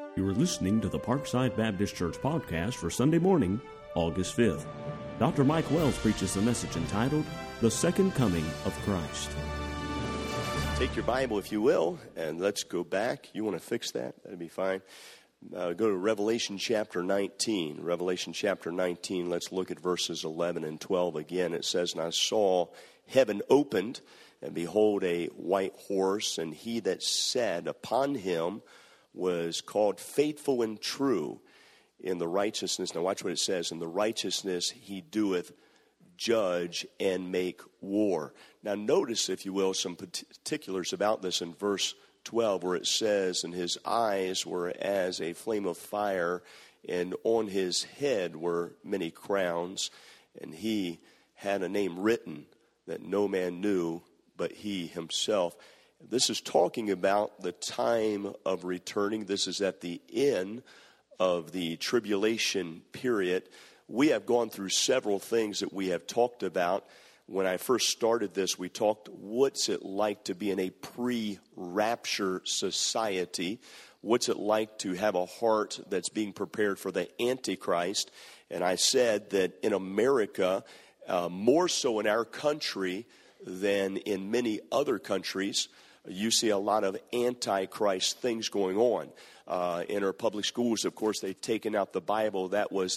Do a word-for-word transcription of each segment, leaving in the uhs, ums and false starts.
You are listening to the Parkside Baptist Church podcast for Sunday morning, August fifth. Doctor Mike Wells preaches a message entitled, The Second Coming of Christ. Take your Bible, if you will, and let's go back. You want to fix that? That'd be fine. Uh, go to Revelation chapter nineteen. Revelation chapter nineteen, let's look at verses eleven and twelve again. It says, And I saw heaven opened, and behold, a white horse, and he that sat upon him was called Faithful and True in the righteousness. Now watch what it says. In the righteousness he doeth judge and make war. Now notice, if you will, some particulars about this in verse twelve, where it says, And his eyes were as a flame of fire, and on his head were many crowns, and he had a name written that no man knew but he himself. This is talking about the time of returning. This is at the end of the tribulation period. We have gone through several things that we have talked about. When I first started this, we talked, what's it like to be in a pre-rapture society? What's it like to have a heart that's being prepared for the Antichrist? And I said that in America, uh, more so in our country than in many other countries, you see a lot of antichrist things going on. Uh, in our public schools, of course, they've taken out the Bible that was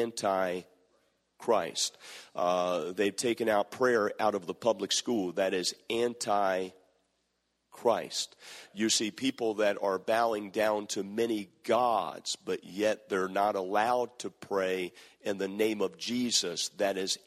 anti-Christ. Uh, they've taken out prayer out of the public school that is anti-Christ. You see people that are bowing down to many gods, but yet they're not allowed to pray in the name of Jesus. That is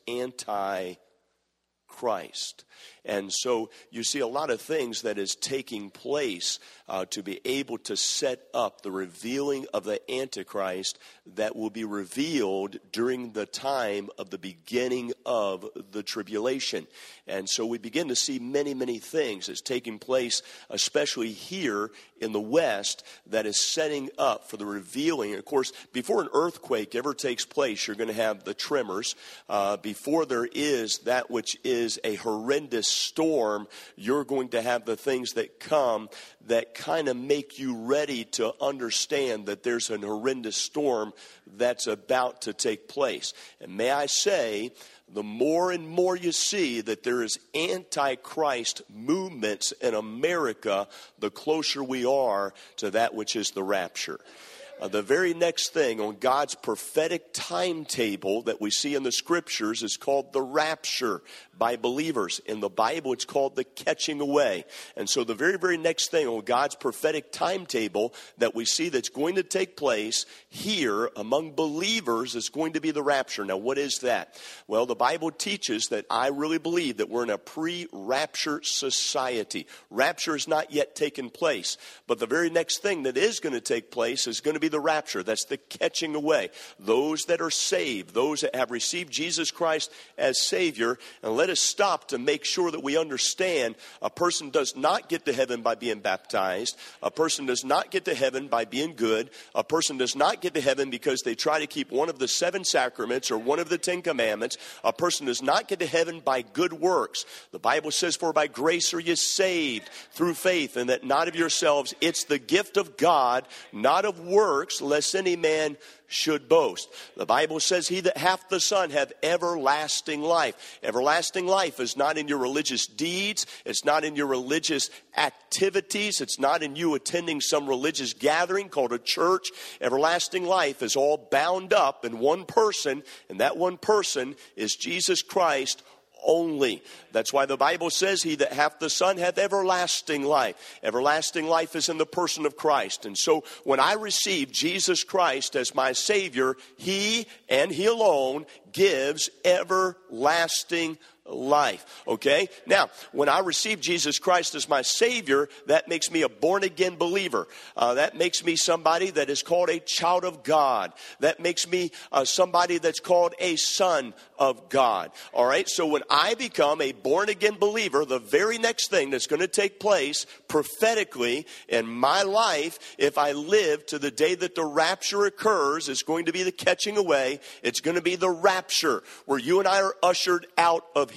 anti-Christ. And so you see a lot of things that is taking place uh, to be able to set up the revealing of the Antichrist that will be revealed during the time of the beginning of the tribulation. And so we begin to see many, many things that's taking place, especially here in the West, that is setting up for the revealing. And of course, before an earthquake ever takes place, you're going to have the tremors. Uh, before there is that which is a horrendous storm, you're going to have the things that come that kind of make you ready to understand that there's an horrendous storm that's about to take place. And may I say, the more and more you see that there is antichrist movements in America, the closer we are to that which is the rapture. Uh, the very next thing on God's prophetic timetable that we see in the scriptures is called the rapture by believers. In the Bible, it's called the catching away. And so the very, very next thing on God's prophetic timetable that we see that's going to take place here among believers is going to be the rapture. Now, what is that? Well, the Bible teaches that I really believe that we're in a pre-rapture society. Rapture has not yet taken place. But the very next thing that is going to take place is going to be the rapture. That's the catching away. Those that are saved, those that have received Jesus Christ as Savior. And let us stop to make sure that we understand a person does not get to heaven by being baptized. A person does not get to heaven by being good. A person does not get to heaven because they try to keep one of the seven sacraments or one of the Ten Commandments. A person does not get to heaven by good works. The Bible says, For by grace are you saved through faith, and that not of yourselves. It's the gift of God, not of works, lest any man should boast. The Bible says, He that hath the Son hath everlasting life. Everlasting life is not in your religious deeds. It's not in your religious activities. It's not in you attending some religious gathering called a church. Everlasting life is all bound up in one person, and that one person is Jesus Christ only. That's why the Bible says, He that hath the Son hath everlasting life. Everlasting life is in the person of Christ. And so when I receive Jesus Christ as my Savior, He and He alone gives everlasting life. Okay? Now, when I receive Jesus Christ as my Savior, that makes me a born-again believer. Uh, that makes me somebody that is called a child of God. That makes me uh, somebody that's called a son of God. All right? So when I become a born-again believer, the very next thing that's going to take place prophetically in my life, if I live to the day that the rapture occurs, is going to be the catching away. It's going to be the rapture, where you and I are ushered out of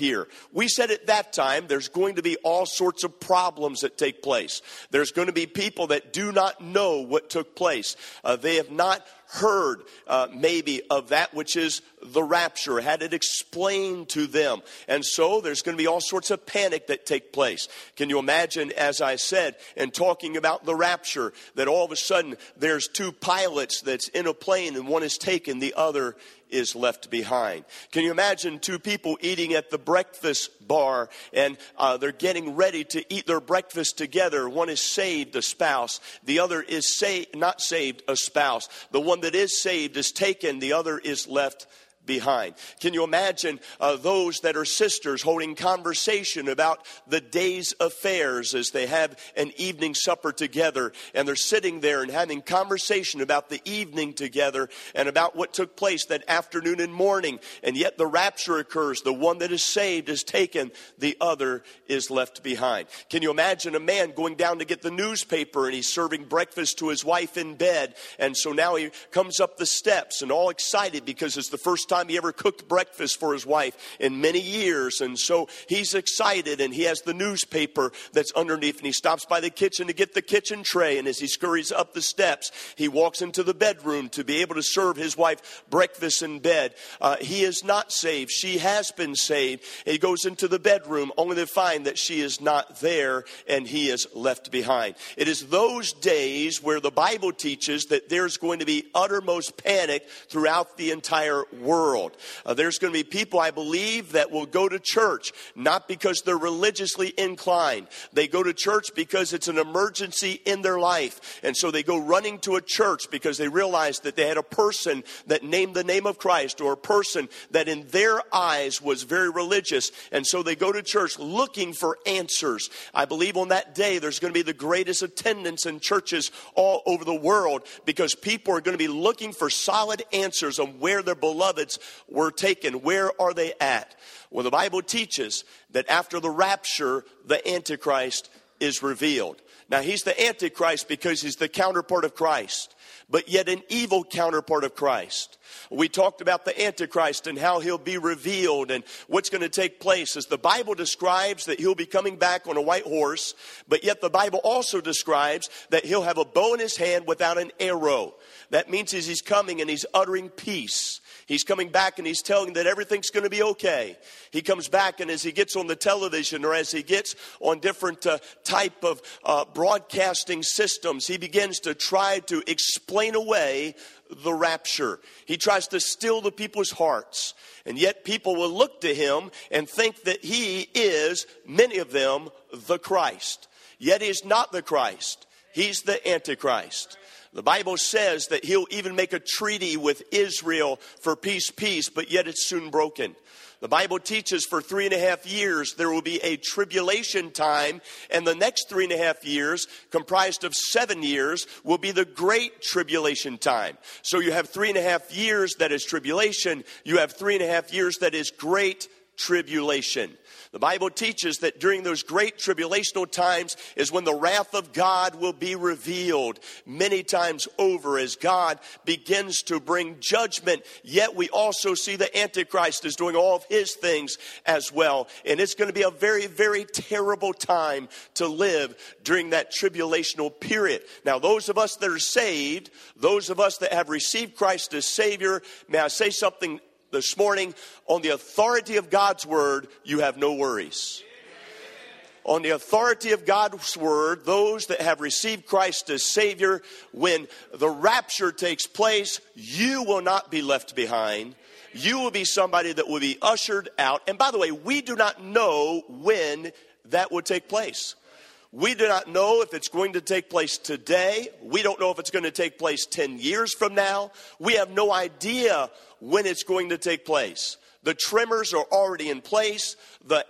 here. We said at that time there's going to be all sorts of problems that take place. There's going to be people that do not know what took place. Uh, they have not heard uh, maybe of that which is the rapture, had it explained to them. And so there's going to be all sorts of panic that take place. Can you imagine, as I said, in talking about the rapture, that all of a sudden there's two pilots that's in a plane and one is taken, the other is left behind. Can you imagine two people eating at the breakfast bar and uh, they're getting ready to eat their breakfast together? One is saved, a spouse. The other is sa- not saved, a spouse. The one that is saved is taken. The other is left behind. Can you imagine uh, those that are sisters holding conversation about the day's affairs as they have an evening supper together, and they're sitting there and having conversation about the evening together and about what took place that afternoon and morning, and yet the rapture occurs. The one that is saved is taken, the other is left behind. Can you imagine a man going down to get the newspaper and he's serving breakfast to his wife in bed, and so now he comes up the steps and all excited because it's the first time he ever cooked breakfast for his wife in many years. And so he's excited and he has the newspaper that's underneath, and he stops by the kitchen to get the kitchen tray. And as he scurries up the steps, he walks into the bedroom to be able to serve his wife breakfast in bed. Uh, he is not saved. She has been saved. He goes into the bedroom only to find that she is not there and he is left behind. It is those days where the Bible teaches that there's going to be uttermost panic throughout the entire world. World. Uh, there's going to be people, I believe, that will go to church not because they're religiously inclined. They go to church because it's an emergency in their life. And so they go running to a church because they realize that they had a person that named the name of Christ, or a person that in their eyes was very religious. And so they go to church looking for answers. I believe on that day there's going to be the greatest attendance in churches all over the world because people are going to be looking for solid answers on where their beloved were taken. Where are they at? Well, the Bible teaches that after the rapture, the Antichrist is revealed. Now, he's the Antichrist because he's the counterpart of Christ, but yet an evil counterpart of Christ. We talked about the Antichrist and how he'll be revealed and what's going to take place as the Bible describes that he'll be coming back on a white horse, but yet the Bible also describes that he'll have a bow in his hand without an arrow. That means as he's coming and he's uttering peace. He's coming back and he's telling that everything's going to be okay. He comes back, and as he gets on the television or as he gets on different uh, type of uh, broadcasting systems, he begins to try to explain away the rapture. He tries to still the people's hearts. And yet people will look to him and think that he is, many of them, the Christ. Yet he's not the Christ. He's the Antichrist. The Bible says that he'll even make a treaty with Israel for peace, peace, but yet it's soon broken. The Bible teaches for three and a half years there will be a tribulation time, and the next three and a half years, comprised of seven years, will be the great tribulation time. So you have three and a half years that is tribulation. You have three and a half years that is great tribulation. The Bible teaches that during those great tribulational times is when the wrath of God will be revealed many times over as God begins to bring judgment. Yet we also see the Antichrist is doing all of his things as well. And it's going to be a very, very terrible time to live during that tribulational period. Now, those of us that are saved, those of us that have received Christ as Savior, may I say something this morning? On the authority of God's word, you have no worries. On the authority of God's word, those that have received Christ as Savior, when the rapture takes place, you will not be left behind. You will be somebody that will be ushered out. And by the way, we do not know when that will take place. We do not know if it's going to take place today. We don't know if it's going to take place ten years from now. We have no idea when it's going to take place. The tremors are already in place. The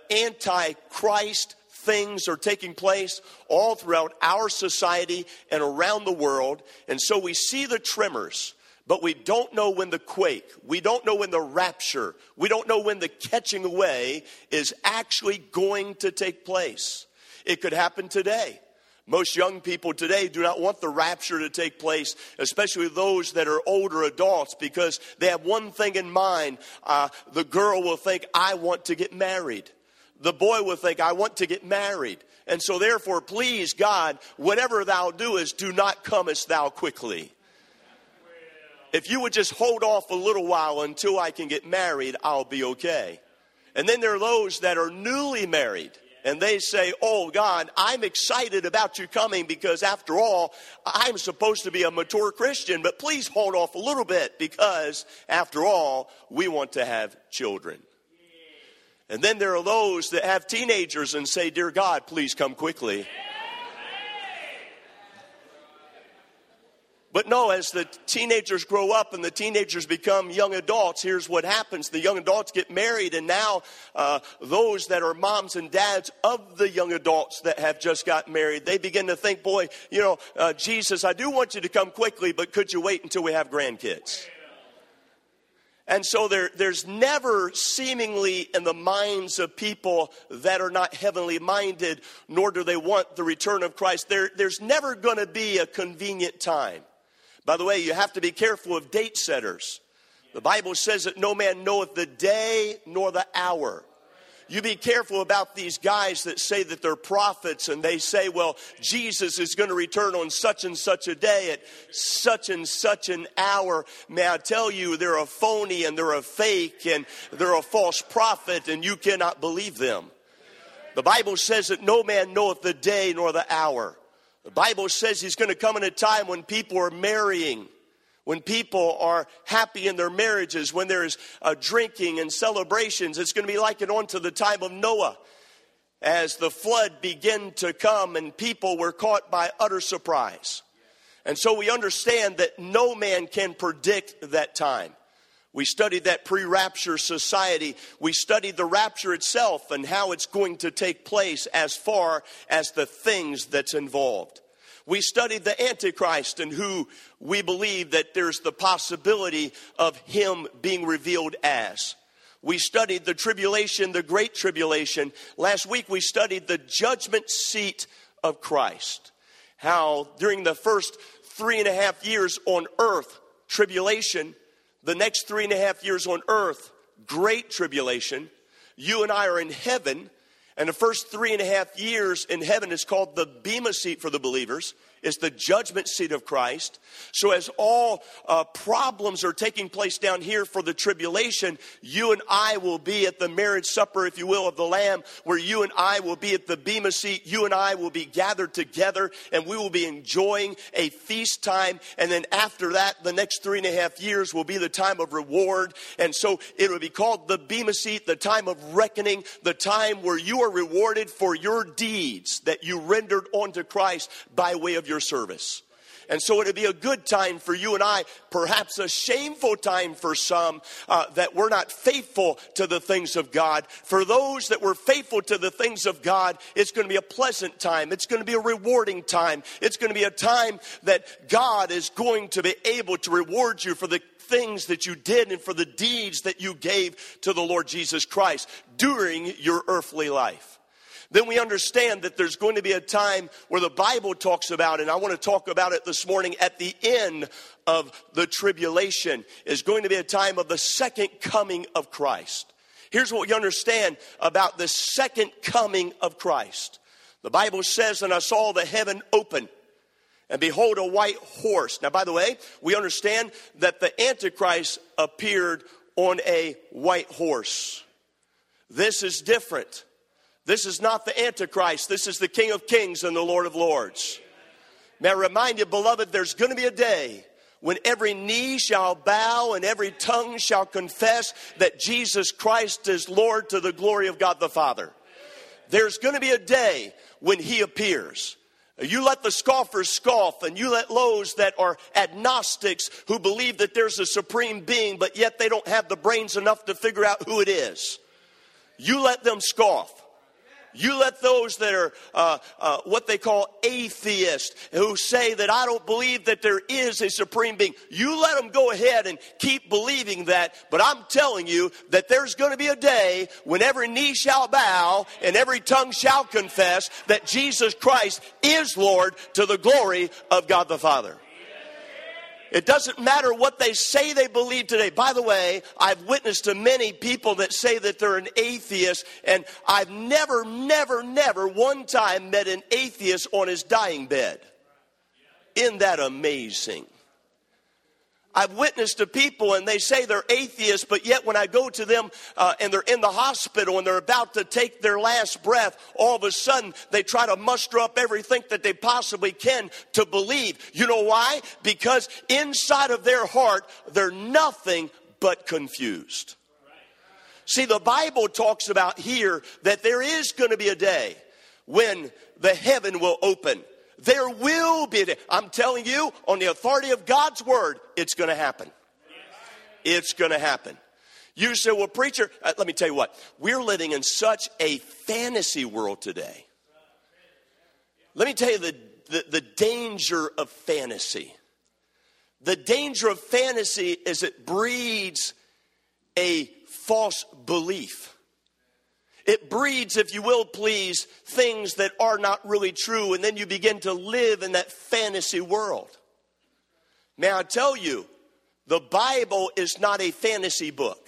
Antichrist things are taking place all throughout our society and around the world. And so we see the tremors, but we don't know when the quake, we don't know when the rapture, we don't know when the catching away is actually going to take place. It could happen today. Most young people today do not want the rapture to take place, especially those that are older adults, because they have one thing in mind. Uh, the girl will think, I want to get married. The boy will think, I want to get married. And so therefore, please, God, whatever thou doest, do not comest thou quickly. If you would just hold off a little while until I can get married, I'll be okay. And then there are those that are newly married. And they say, oh, God, I'm excited about you coming because, after all, I'm supposed to be a mature Christian. But please hold off a little bit because, after all, we want to have children. And then there are those that have teenagers and say, dear God, please come quickly. But no, as the teenagers grow up and the teenagers become young adults, here's what happens. The young adults get married, and now uh, those that are moms and dads of the young adults that have just got married, they begin to think, boy, you know, uh, Jesus, I do want you to come quickly, but could you wait until we have grandkids? And so there, there's never seemingly in the minds of people that are not heavenly minded, nor do they want the return of Christ, there, there's never going to be a convenient time. By the way, you have to be careful of date setters. The Bible says that no man knoweth the day nor the hour. You be careful about these guys that say that they're prophets and they say, well, Jesus is going to return on such and such a day at such and such an hour. May I tell you, they're a phony and they're a fake and they're a false prophet, and you cannot believe them. The Bible says that no man knoweth the day nor the hour. The Bible says he's going to come in a time when people are marrying, when people are happy in their marriages, when there's uh, drinking and celebrations. It's going to be likened on to the time of Noah, as the flood began to come and people were caught by utter surprise. And so we understand that no man can predict that time. We studied that pre-rapture society. We studied the rapture itself and how it's going to take place as far as the things that's involved. We studied the Antichrist and who we believe that there's the possibility of him being revealed as. We studied the tribulation, the great tribulation. Last week we studied the judgment seat of Christ. How during the first three and a half years on earth, tribulation. The next three and a half years on earth, great tribulation. You and I are in heaven. And the first three and a half years in heaven is called the Bema seat for the believers. It's the judgment seat of Christ. So as all uh, problems are taking place down here for the tribulation, you and I will be at the marriage supper, if you will, of the Lamb, where you and I will be at the Bema seat. You and I will be gathered together, and we will be enjoying a feast time. And then after that, the next three and a half years will be the time of reward. And so it will be called the Bema seat, the time of reckoning, the time where you are rewarded for your deeds that you rendered unto Christ by way of your service. And so it would be a good time for you and I, perhaps a shameful time for some, uh, that we're not faithful to the things of God. For those that were faithful to the things of God, it's going to be a pleasant time. It's going to be a rewarding time. It's going to be a time that God is going to be able to reward you for the things that you did and for the deeds that you gave to the Lord Jesus Christ during your earthly life. Then we understand that there's going to be a time where the Bible talks about, and I want to talk about it this morning, at the end of the tribulation is going to be a time of the second coming of Christ. Here's what you understand about the second coming of Christ. The Bible says, and I saw the heaven open, and behold a white horse. Now, by the way, we understand that the Antichrist appeared on a white horse. This is different. This is not the Antichrist. This is the King of Kings and the Lord of Lords. May I remind you, beloved, there's going to be a day when every knee shall bow and every tongue shall confess that Jesus Christ is Lord, to the glory of God the Father. There's going to be a day when he appears. You let the scoffers scoff, and you let those that are agnostics who believe that there's a supreme being, but yet they don't have the brains enough to figure out who it is. You let them scoff. You let those that are uh, uh, what they call atheists, who say that I don't believe that there is a supreme being, you let them go ahead and keep believing that. But I'm telling you that there's going to be a day when every knee shall bow and every tongue shall confess that Jesus Christ is Lord, to the glory of God the Father. It doesn't matter what they say they believe today. By the way, I've witnessed to many people that say that they're an atheist, and I've never, never, never one time met an atheist on his dying bed. Isn't that amazing? I've witnessed to people and they say they're atheists, but yet when I go to them uh, and they're in the hospital and they're about to take their last breath, all of a sudden they try to muster up everything that they possibly can to believe. You know why? Because inside of their heart, they're nothing but confused. See, the Bible talks about here that there is going to be a day when the heaven will open. There will be a day. I'm telling you, on the authority of God's word, it's going to happen. It's going to happen. You say, well, preacher, uh, let me tell you what. We're living in such a fantasy world today. Let me tell you the, the, the danger of fantasy. The danger of fantasy is it breeds a false belief. It breeds, if you will please, things that are not really true, and then you begin to live in that fantasy world. May I tell you, the Bible is not a fantasy book.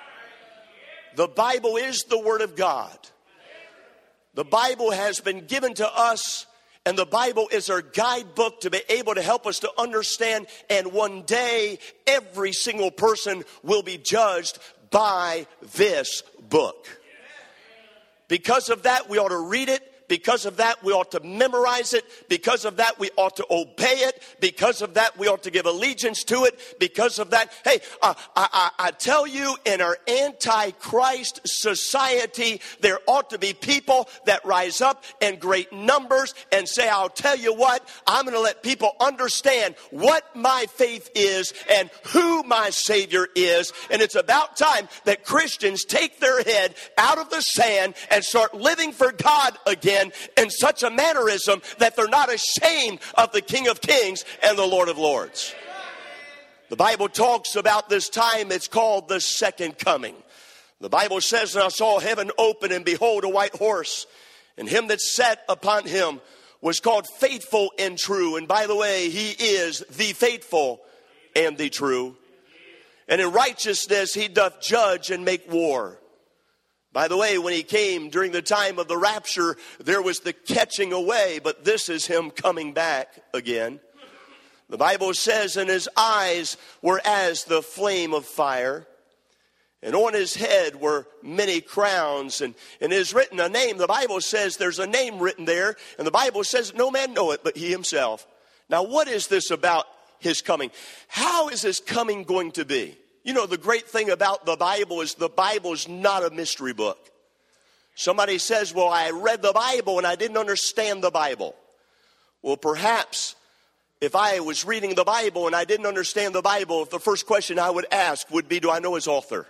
The Bible is the Word of God. The Bible has been given to us, and the Bible is our guidebook to be able to help us to understand, and one day every single person will be judged by this book. Because of that, we ought to read it. Because of that, we ought to memorize it. Because of that, we ought to obey it. Because of that, we ought to give allegiance to it. Because of that, hey, uh, I, I, I tell you, in our anti-Christ society, there ought to be people that rise up in great numbers and say, I'll tell you what, I'm going to let people understand what my faith is and who my Savior is. And it's about time that Christians take their head out of the sand and start living for God again, in such a mannerism that they're not ashamed of the King of Kings and the Lord of Lords. The Bible talks about this time. It's called the second coming. The Bible says, and I saw heaven open, and behold, a white horse, and him that sat upon him was called Faithful and True. And by the way, he is the faithful and the true. And in righteousness he doth judge and make war. By the way, when he came during the time of the rapture, there was the catching away, but this is him coming back again. The Bible says, and his eyes were as the flame of fire, and on his head were many crowns, and, and it is written a name. The Bible says there's a name written there, and the Bible says no man know it but he himself. Now, what is this about his coming? How is his coming going to be? You know, the great thing about the Bible is the Bible is not a mystery book. Somebody says, well, I read the Bible and I didn't understand the Bible. Well, perhaps if I was reading the Bible and I didn't understand the Bible, the first question I would ask would be, do I know his author?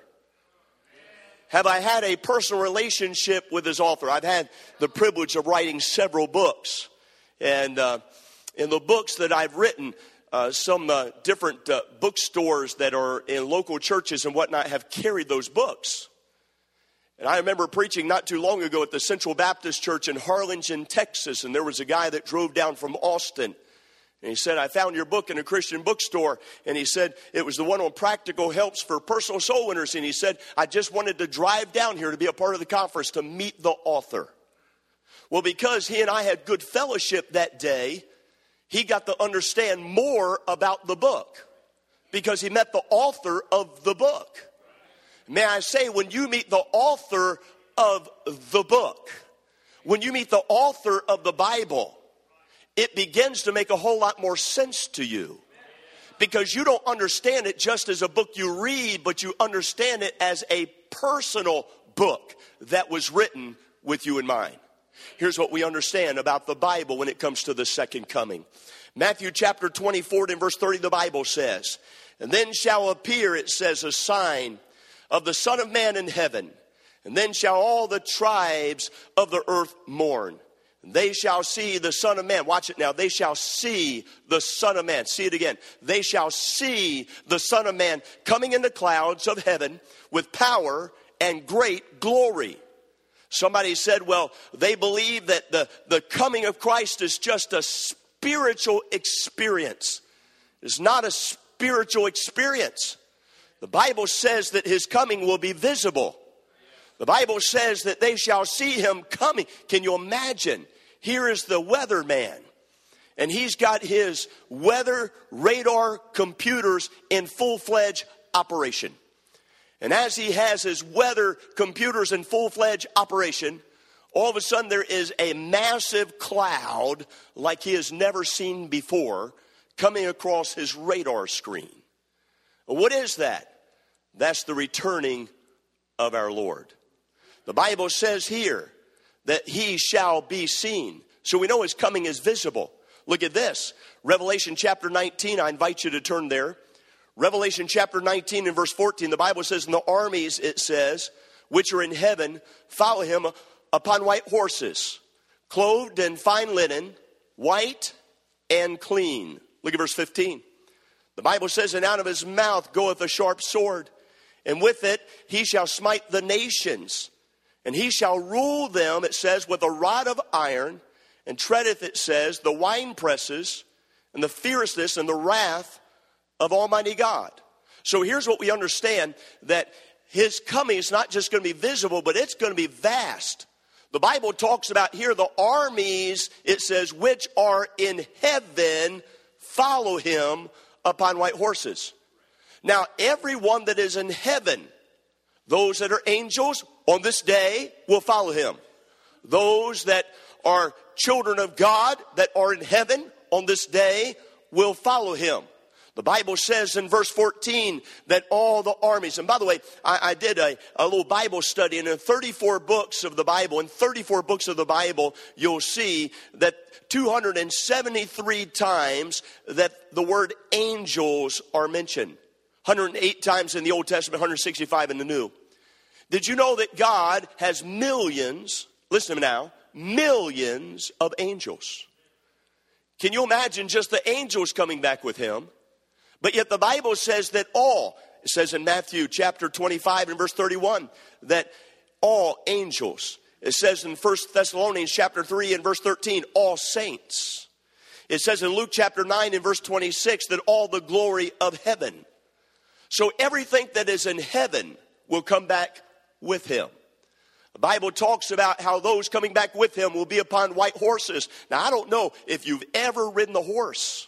Have I had a personal relationship with his author? I've had the privilege of writing several books. And uh, in the books that I've written, Uh, some uh, different uh, bookstores that are in local churches and whatnot have carried those books. And I remember preaching not too long ago at the Central Baptist Church in Harlingen, Texas, and there was a guy that drove down from Austin. And he said, I found your book in a Christian bookstore. And he said, it was the one on practical helps for personal soul winners. And he said, I just wanted to drive down here to be a part of the conference to meet the author. Well, because he and I had good fellowship that day, he got to understand more about the book because he met the author of the book. May I say, when you meet the author of the book, when you meet the author of the Bible, it begins to make a whole lot more sense to you because you don't understand it just as a book you read, but you understand it as a personal book that was written with you in mind. Here's what we understand about the Bible when it comes to the second coming. Matthew chapter twenty-four and verse thirty, the Bible says, and then shall appear, it says, a sign of the Son of Man in heaven. And then shall all the tribes of the earth mourn. They shall see the Son of Man. Watch it now. They shall see the Son of Man. See it again. They shall see the Son of Man coming in the clouds of heaven with power and great glory. Somebody said, well, they believe that the, the coming of Christ is just a spiritual experience. It's not a spiritual experience. The Bible says that his coming will be visible. The Bible says that they shall see him coming. Can you imagine? Here is the weatherman, and he's got his weather radar computers in full-fledged operation. And as he has his weather computers in full-fledged operation, all of a sudden there is a massive cloud like he has never seen before coming across his radar screen. What is that? That's the returning of our Lord. The Bible says here that he shall be seen. So we know his coming is visible. Look at this. Revelation chapter nineteen, I invite you to turn there. Revelation chapter nineteen and verse fourteen, the Bible says, "And the armies," it says, "which are in heaven, follow him upon white horses, clothed in fine linen, white and clean." Look at verse fifteen. The Bible says, "And out of his mouth goeth a sharp sword, and with it he shall smite the nations. And he shall rule them," it says, "with a rod of iron, and treadeth," it says, "the winepresses, and the fierceness and the wrath of Almighty God." So here's what we understand, that his coming is not just going to be visible, but it's going to be vast. The Bible talks about here the armies, it says, "which are in heaven follow him upon white horses." Now, everyone that is in heaven, those that are angels on this day will follow him. Those that are children of God that are in heaven on this day will follow him. The Bible says in verse fourteen that all the armies, and by the way, I, I did a, a little Bible study, and in thirty-four books of the Bible, in thirty-four books of the Bible, you'll see that two hundred seventy-three times that the word angels are mentioned. one hundred eight times in the Old Testament, one hundred sixty-five in the New. Did you know that God has millions, listen to me now, millions of angels? Can you imagine just the angels coming back with him? But yet the Bible says that all, it says in Matthew chapter twenty-five and verse thirty-one, that all angels. It says in First Thessalonians chapter three and verse thirteen, all saints. It says in Luke chapter nine and verse twenty-six that all the glory of heaven. So everything that is in heaven will come back with him. The Bible talks about how those coming back with him will be upon white horses. Now, I don't know if you've ever ridden a horse,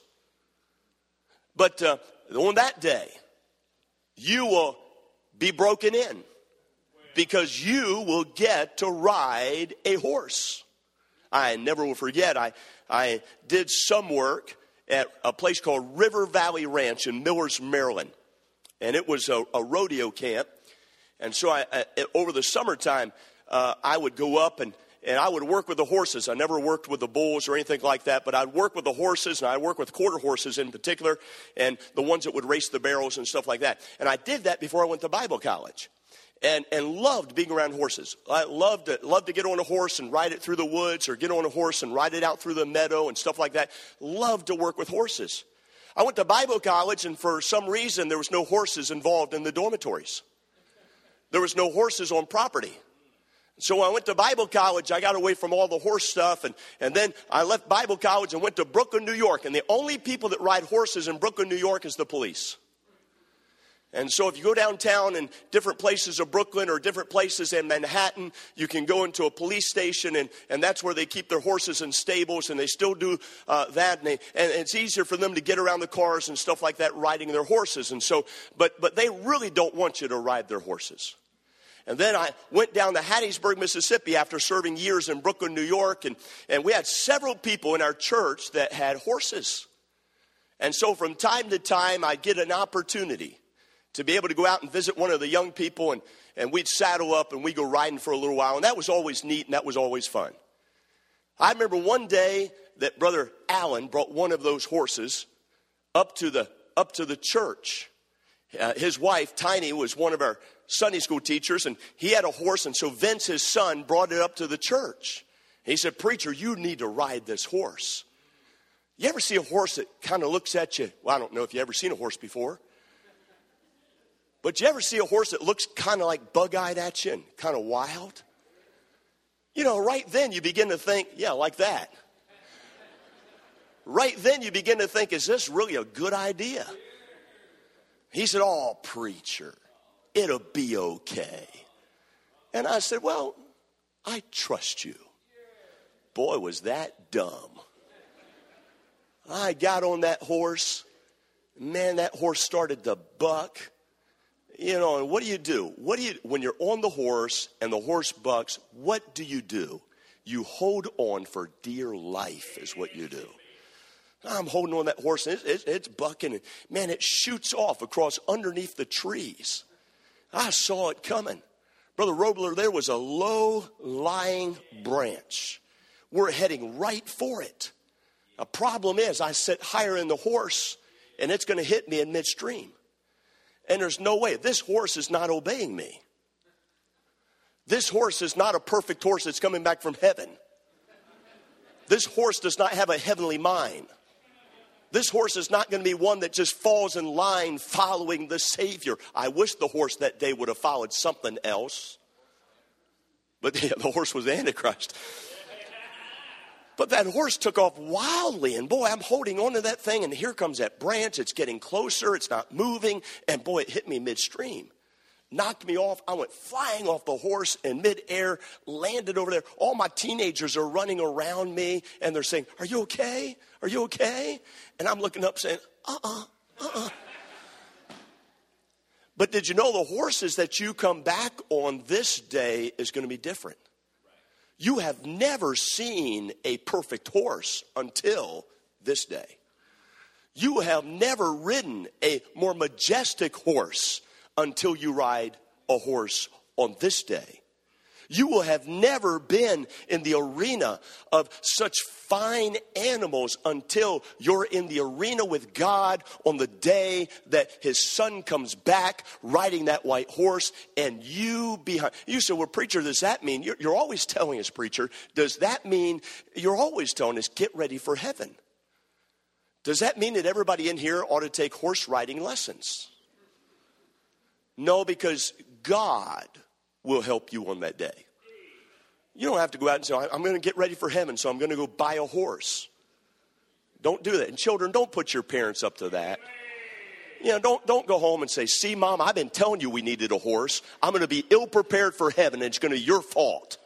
but uh, on that day, you will be broken in because you will get to ride a horse. I never will forget, I, I did some work at a place called River Valley Ranch in Millers, Maryland. And it was a, a rodeo camp. And so I, I, over the summertime, uh, I would go up and, and I would work with the horses. I never worked with the bulls or anything like that, but I'd work with the horses, and I'd work with quarter horses in particular, and the ones that would race the barrels and stuff like that. And I did that before I went to Bible college. And, and loved being around horses. I loved to, loved to get on a horse and ride it through the woods, or get on a horse and ride it out through the meadow and stuff like that. Loved to work with horses. I went to Bible college, and for some reason, there was no horses involved in the dormitories. There was no horses on property. So when I went to Bible college, I got away from all the horse stuff, and, and then I left Bible college and went to Brooklyn, New York. And the only people that ride horses in Brooklyn, New York is the police. And so if you go downtown in different places of Brooklyn or different places in Manhattan, you can go into a police station, and, and that's where they keep their horses in stables, and they still do uh, that. And, they, and it's easier for them to get around the cars and stuff like that riding their horses. And so, but, but they really don't want you to ride their horses. And then I went down to Hattiesburg, Mississippi after serving years in Brooklyn, New York, and, and we had several people in our church that had horses. And so from time to time, I'd get an opportunity to be able to go out and visit one of the young people, and, and we'd saddle up and we'd go riding for a little while, and that was always neat, and that was always fun. I remember one day that Brother Allen brought one of those horses up to the, up to the church. Uh, his wife, Tiny, was one of our Sunday school teachers, and he had a horse, and so Vince, his son, brought it up to the church. He said, preacher, you need to ride this horse. You ever see a horse that kind of looks at you? Well, I don't know if you ever seen a horse before. But you ever see a horse that looks kind of like bug-eyed at you and kind of wild? You know, right then you begin to think, yeah, like that. Right then you begin to think, is this really a good idea? He said, oh, preacher, it'll be okay. And I said, well, I trust you. Boy, was that dumb. I got on that horse. Man, that horse started to buck. You know, and what do you do? What do you, when you're on the horse and the horse bucks, what do you do? You hold on for dear life is what you do. I'm holding on that horse, and it's, it's, it's bucking. And man, it shoots off across underneath the trees. I saw it coming. Brother Robler, there was a low-lying branch. We're heading right for it. The problem is I sit higher in the horse, and it's going to hit me in midstream. And there's no way. This horse is not obeying me. This horse is not a perfect horse that's coming back from heaven. This horse does not have a heavenly mind. This horse is not going to be one that just falls in line following the Savior. I wish the horse that day would have followed something else. But yeah, the horse was the Antichrist. But that horse took off wildly, and boy, I'm holding on to that thing, and here comes that branch. It's getting closer. It's not moving, and boy, it hit me midstream. Knocked me off. I went flying off the horse in midair, landed over there. All my teenagers are running around me, and they're saying, are you okay? Are you okay? And I'm looking up saying, uh-uh, uh-uh. But did you know the horses that you come back on this day is going to be different? You have never seen a perfect horse until this day. You have never ridden a more majestic horse until you ride a horse on this day. You will have never been in the arena of such fine animals until you're in the arena with God on the day that his son comes back riding that white horse and you behind. You say, well, preacher, does that mean, you're, you're always telling us, preacher, does that mean, you're always telling us, get ready for heaven? Does that mean that everybody in here ought to take horse riding lessons? No, because God will help you on that day. You don't have to go out and say, I'm going to get ready for heaven, so I'm going to go buy a horse. Don't do that. And children, don't put your parents up to that. You know, don't, don't go home and say, see, Mom, I've been telling you we needed a horse. I'm going to be ill-prepared for heaven, and it's going to be your fault.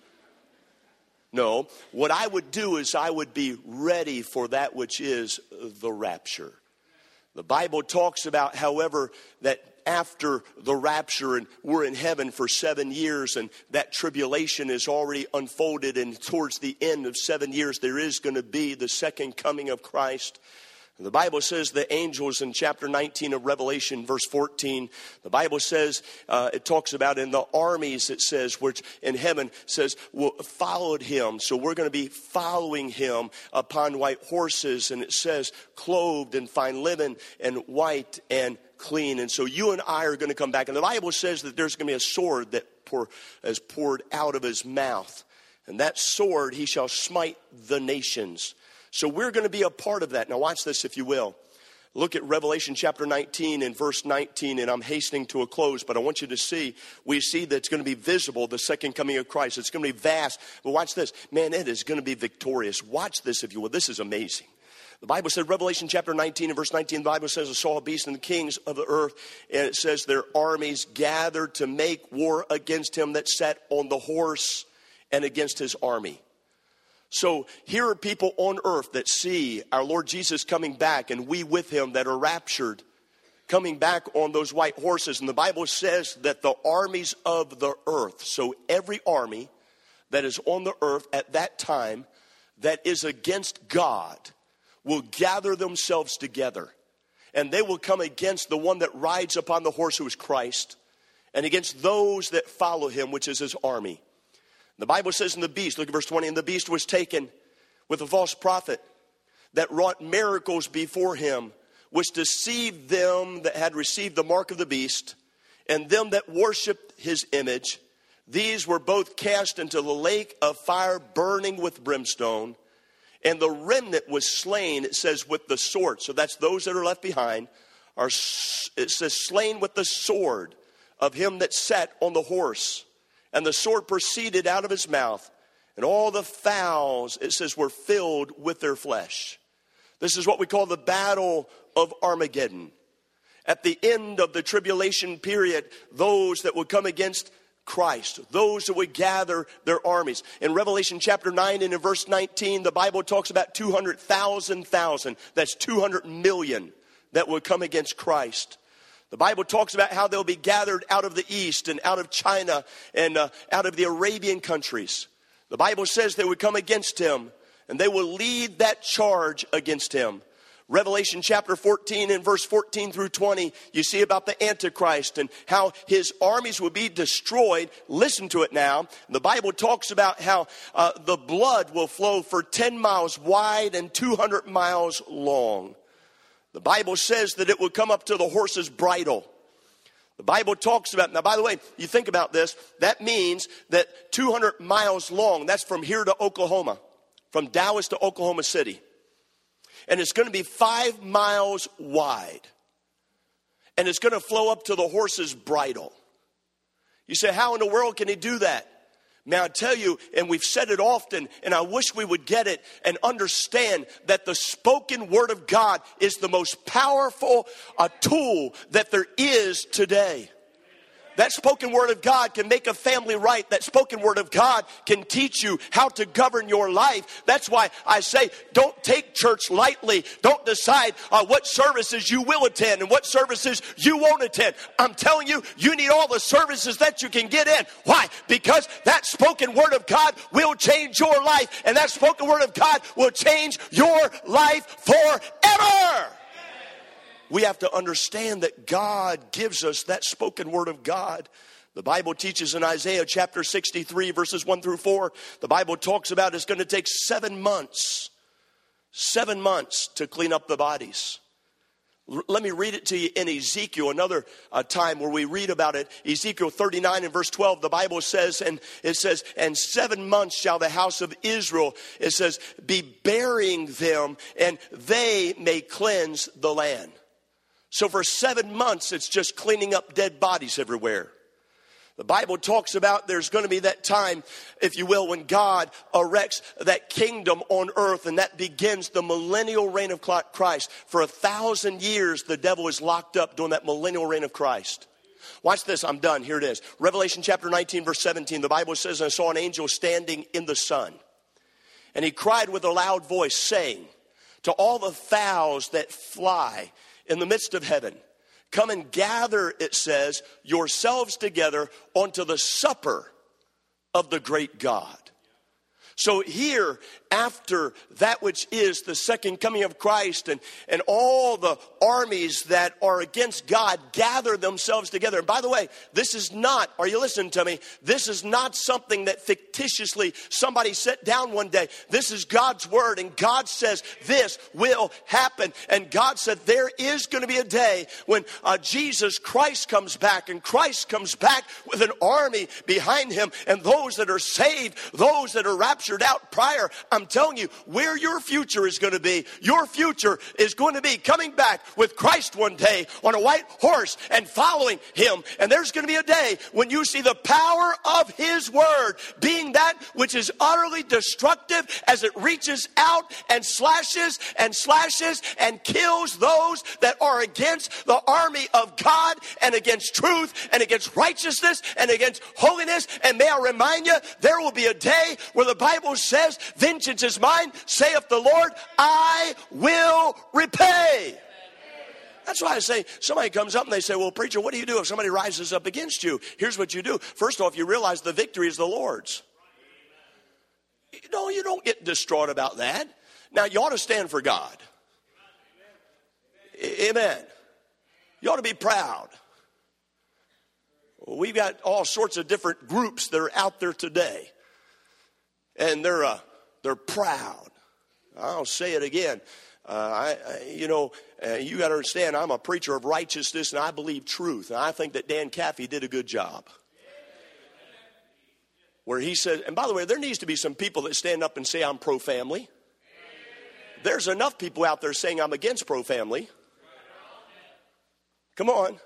No, what I would do is I would be ready for that which is the rapture. The Bible talks about, however, that after the rapture and we're in heaven for seven years and that tribulation is already unfolded, and towards the end of seven years there is going to be the second coming of Christ. The Bible says the angels in chapter nineteen of Revelation, verse fourteen, the Bible says, uh, it talks about in the armies, it says, which in heaven says, well, followed him. So we're going to be following him upon white horses. And it says, clothed in fine linen and white and clean. And so you and I are going to come back. And the Bible says that there's going to be a sword that pour, is poured out of his mouth. And that sword he shall smite the nations. So we're going to be a part of that. Now watch this, if you will. Look at Revelation chapter nineteen and verse nineteen, and I'm hastening to a close, but I want you to see, we see that it's going to be visible, the second coming of Christ. It's going to be vast. But watch this. Man, it is going to be victorious. Watch this, if you will. This is amazing. The Bible said, Revelation chapter nineteen and verse nineteen, the Bible says, I saw a beast and the kings of the earth, and it says their armies gathered to make war against him that sat on the horse and against his army. So here are people on earth that see our Lord Jesus coming back, and we with him that are raptured, coming back on those white horses. And the Bible says that the armies of the earth, so every army that is on the earth at that time that is against God, will gather themselves together. And they will come against the one that rides upon the horse, who is Christ, and against those that follow him, which is his army. The Bible says in the beast, look at verse twenty, and the beast was taken with a false prophet that wrought miracles before him, which deceived them that had received the mark of the beast and them that worshiped his image. These were both cast into the lake of fire burning with brimstone. And the remnant was slain, it says, with the sword. So that's those that are left behind. Are, it says, slain with the sword of him that sat on the horse. And the sword proceeded out of his mouth. And all the fowls, it says, were filled with their flesh. This is what we call the battle of Armageddon. At the end of the tribulation period, those that would come against Christ, those that would gather their armies. In Revelation chapter nine and in verse nineteen, the Bible talks about two hundred thousand thousand. That's two hundred million that would come against Christ. The Bible talks about how they'll be gathered out of the east and out of China and uh, out of the Arabian countries. The Bible says they would come against him and they will lead that charge against him. Revelation chapter fourteen and verse fourteen through twenty, you see about the Antichrist and how his armies will be destroyed. Listen to it now. The Bible talks about how uh, the blood will flow for ten miles wide and two hundred miles long. The Bible says that it will come up to the horse's bridle. The Bible talks about, now by the way, you think about this, that means that two hundred miles long, that's from here to Oklahoma, from Dallas to Oklahoma City. And it's going to be five miles wide. And it's going to flow up to the horse's bridle. You say, how in the world can he do that? May I tell you, and we've said it often, and I wish we would get it and understand that the spoken word of God is the most powerful uh, tool that there is today. That spoken word of God can make a family right. That spoken word of God can teach you how to govern your life. That's why I say don't take church lightly. Don't decide uh, what services you will attend and what services you won't attend. I'm telling you, you need all the services that you can get in. Why? Because that spoken word of God will change your life. And that spoken word of God will change your life forever. We have to understand that God gives us that spoken word of God. The Bible teaches in Isaiah chapter sixty-three, verses one through four, the Bible talks about it's going to take seven months, seven months to clean up the bodies. R- let me read it to you in Ezekiel, another uh, time where we read about it. Ezekiel thirty-nine and verse twelve, the Bible says, and it says, and seven months shall the house of Israel, it says, be burying them, and they may cleanse the land. So for seven months, it's just cleaning up dead bodies everywhere. The Bible talks about there's going to be that time, if you will, when God erects that kingdom on earth, and that begins the millennial reign of Christ. For a thousand years, the devil is locked up during that millennial reign of Christ. Watch this, I'm done. Here it is. Revelation chapter nineteen, verse seventeen, the Bible says, and I saw an angel standing in the sun. And he cried with a loud voice, saying, to all the fowls that fly in the midst of heaven, come and gather, it says, yourselves together onto the supper of the great God. So here, after that which is the second coming of Christ, and, and all the armies that are against God gather themselves together. And by the way, this is not, are you listening to me? This is not something that fictitiously somebody sat down one day. This is God's word, and God says this will happen. And God said there is going to be a day when uh, Jesus Christ comes back, and Christ comes back with an army behind him, and those that are saved, those that are raptured out prior. I'm telling you, where your future is going to be, your future is going to be coming back with Christ one day on a white horse and following him. And there's going to be a day when you see the power of his word being that which is utterly destructive as it reaches out and slashes and slashes and kills those that are against the army of God and against truth and against righteousness and against holiness. And may I remind you, there will be a day where the Bible Bible says, vengeance is mine, saith the Lord, I will repay. That's why I say, somebody comes up and they say, well, preacher, what do you do if somebody rises up against you? Here's what you do. First off, you realize the victory is the Lord's. No, you don't get distraught about that. Now, you ought to stand for God. Amen. You ought to be proud. We've got all sorts of different groups that are out there today. And they're uh, they're proud. I'll say it again. Uh, I, I, you know, uh, you got to understand, I'm a preacher of righteousness, and I believe truth. And I think that Dan Caffey did a good job. Where he said, and by the way, there needs to be some people that stand up and say, I'm pro-family. There's enough people out there saying I'm against pro-family. Come on.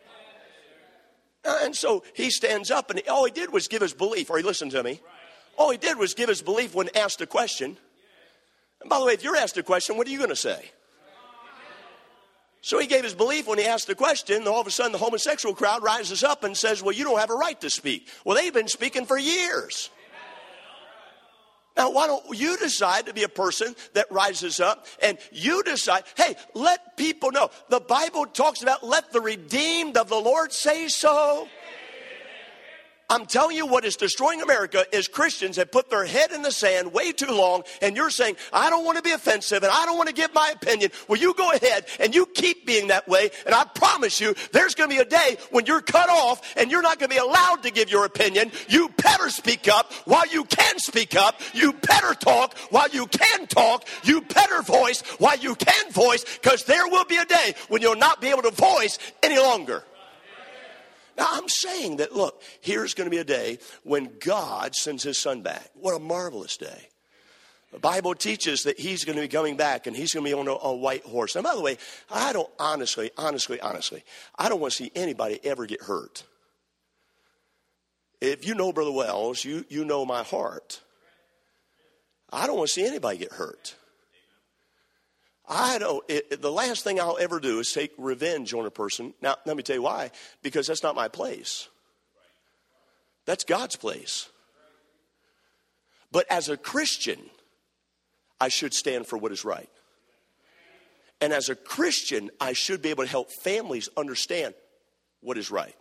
And so he stands up, and all he did was give his belief. Or he listened to me. All he did was give his belief when asked a question. And by the way, if you're asked a question, what are you going to say? So he gave his belief when he asked the question, and all of a sudden the homosexual crowd rises up and says, well, you don't have a right to speak. Well, they've been speaking for years. Now, why don't you decide to be a person that rises up and you decide, hey, let people know. The Bible talks about let the redeemed of the Lord say so. I'm telling you, what is destroying America is Christians that put their head in the sand way too long, and you're saying, I don't want to be offensive and I don't want to give my opinion. Well, you go ahead and you keep being that way, and I promise you there's going to be a day when you're cut off and you're not going to be allowed to give your opinion. You better speak up while you can speak up. You better talk while you can talk. You better voice while you can voice, because there will be a day when you'll not be able to voice any longer. Now, I'm saying that, look, here's going to be a day when God sends his son back. What a marvelous day. The Bible teaches that he's going to be coming back, and he's going to be on a, a white horse. And by the way, I don't honestly, honestly, honestly, I don't want to see anybody ever get hurt. If you know Brother Wells, you, you know my heart. I don't want to see anybody get hurt. I don't, it, the last thing I'll ever do is take revenge on a person. Now, let me tell you why. Because that's not my place. That's God's place. But as a Christian, I should stand for what is right. And as a Christian, I should be able to help families understand what is right.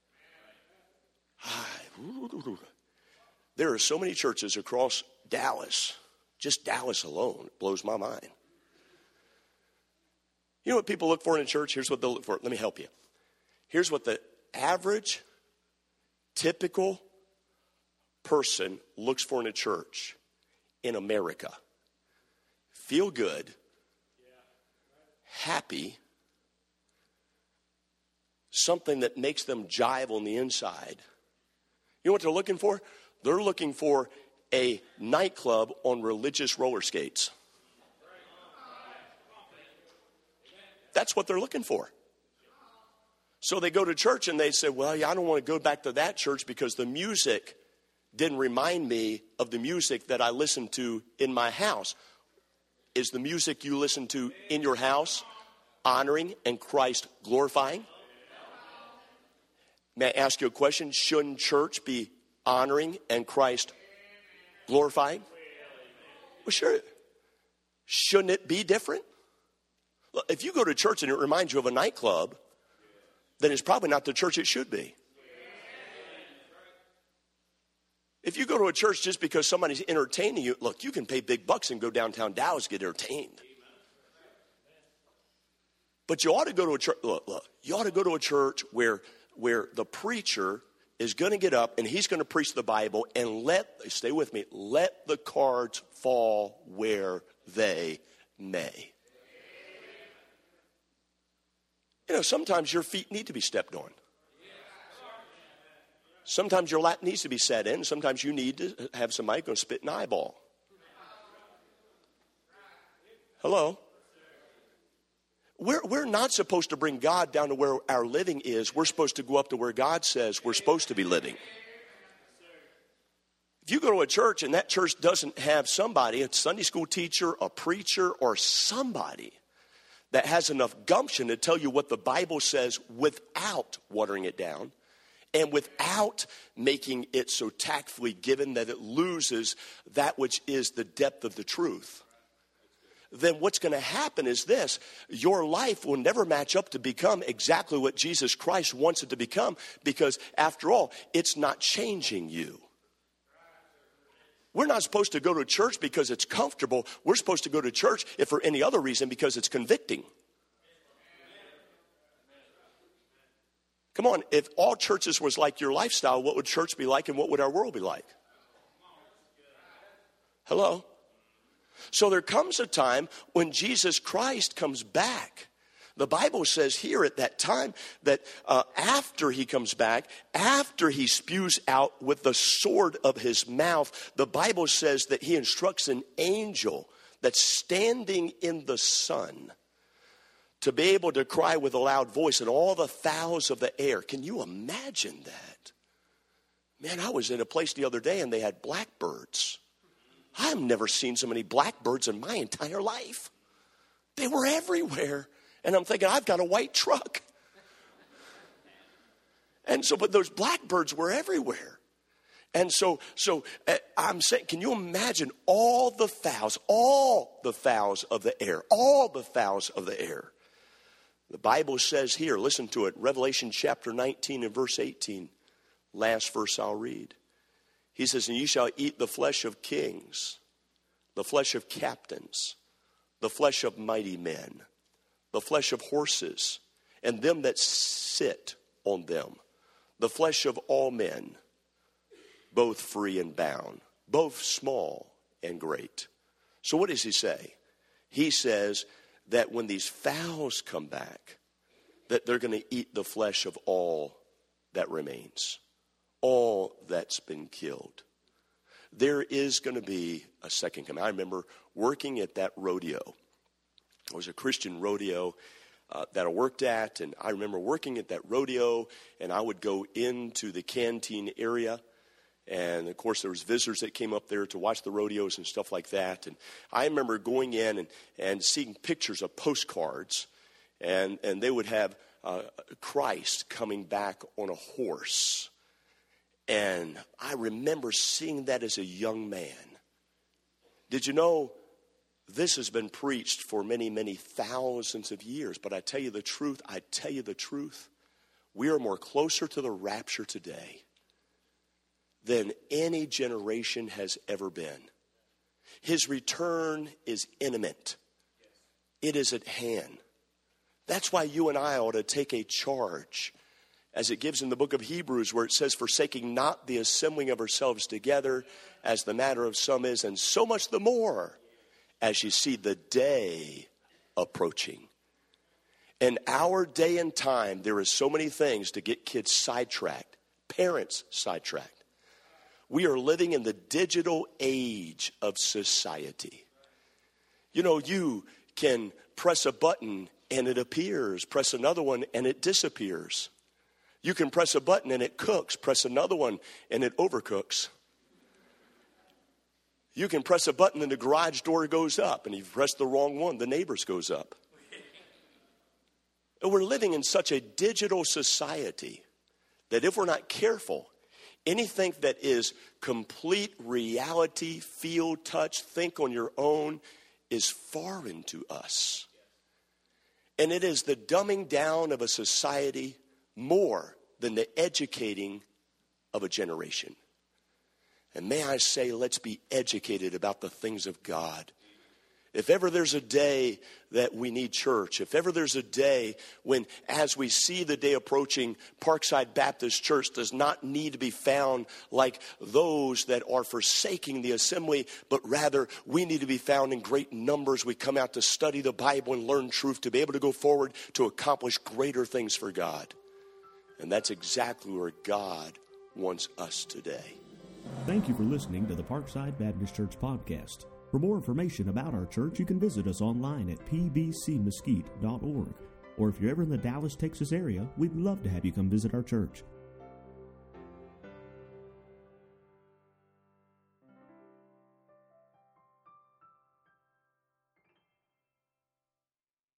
There are so many churches across Dallas, just Dallas alone, it blows my mind. You know what people look for in a church? Here's what they'll look for. Let me help you. Here's what the average, typical person looks for in a church in America. Feel good, happy, something that makes them jive on the inside. You know what they're looking for? They're looking for a nightclub on religious roller skates. That's what they're looking for. So they go to church and they say, well, yeah, I don't want to go back to that church because the music didn't remind me of the music that I listened to in my house. Is the music you listen to in your house honoring and Christ glorifying? May I ask you a question? Shouldn't church be honoring and Christ glorifying? Well, sure. Shouldn't it be different? Look, if you go to church and it reminds you of a nightclub, then it's probably not the church it should be. If you go to a church just because somebody's entertaining you, look, you can pay big bucks and go downtown Dallas to get entertained. But you ought to go to a church, look, look, you ought to go to a church where, where the preacher is going to get up and he's going to preach the Bible and let, stay with me, let the cards fall where they may. You know, sometimes your feet need to be stepped on. Sometimes your lap needs to be set in. Sometimes you need to have somebody go spit an eyeball. Hello? We're, we're not supposed to bring God down to where our living is. We're supposed to go up to where God says we're supposed to be living. If you go to a church and that church doesn't have somebody, a Sunday school teacher, a preacher, or somebody that has enough gumption to tell you what the Bible says without watering it down and without making it so tactfully given that it loses that which is the depth of the truth, then what's going to happen is this. Your life will never match up to become exactly what Jesus Christ wants it to become, because after all, it's not changing you. We're not supposed to go to church because it's comfortable. We're supposed to go to church, if for any other reason, because it's convicting. Come on, if all churches was like your lifestyle, what would church be like and what would our world be like? Hello? So there comes a time when Jesus Christ comes back. The Bible says here at that time that uh, after he comes back, after he spews out with the sword of his mouth, the Bible says that he instructs an angel that's standing in the sun to be able to cry with a loud voice, and all the fowls of the air. Can you imagine that? Man, I was in a place the other day and they had blackbirds. I've never seen so many blackbirds in my entire life. They were everywhere. And I'm thinking, I've got a white truck. And so, but those blackbirds were everywhere. And so, so uh, I'm saying, can you imagine all the fowls, all the fowls of the air, all the fowls of the air? The Bible says here, listen to it, Revelation chapter nineteen and verse eighteen. Last verse I'll read. He says, and you shall eat the flesh of kings, the flesh of captains, the flesh of mighty men, the flesh of horses, and them that sit on them, the flesh of all men, both free and bound, both small and great. So what does he say? He says that when these fowls come back, that they're going to eat the flesh of all that remains, all that's been killed. There is going to be a second coming. I remember working at that rodeo. It was a Christian rodeo uh, that I worked at, and I remember working at that rodeo, and I would go into the canteen area, and of course there was visitors that came up there to watch the rodeos and stuff like that. And I remember going in and, and seeing pictures of postcards, and, and they would have uh, Christ coming back on a horse. And I remember seeing that as a young man. Did you know this has been preached for many, many thousands of years? But I tell you the truth, I tell you the truth, we are more closer to the rapture today than any generation has ever been. His return is imminent. It is at hand. That's why you and I ought to take a charge, as it gives in the book of Hebrews, where it says, forsaking not the assembling of ourselves together, as the matter of some is, and so much the more as you see the day approaching. In our day and time, there is so many things to get kids sidetracked, parents sidetracked. We are living in the digital age of society. You know, you can press a button and it appears, press another one and it disappears. You can press a button and it cooks, press another one and it overcooks. You can press a button and the garage door goes up, and if you press the wrong one, the neighbor's goes up. And we're living in such a digital society that if we're not careful, anything that is complete reality, feel, touch, think on your own is foreign to us. And it is the dumbing down of a society more than the educating of a generation. And may I say, let's be educated about the things of God. If ever there's a day that we need church, if ever there's a day when, as we see the day approaching, Parkside Baptist Church does not need to be found like those that are forsaking the assembly, but rather we need to be found in great numbers. We come out to study the Bible and learn truth, to be able to go forward to accomplish greater things for God. And that's exactly where God wants us today. Thank you for listening to the Parkside Baptist Church podcast. For more information about our church, you can visit us online at p b c mesquite dot org. Or if you're ever in the Dallas, Texas area, we'd love to have you come visit our church.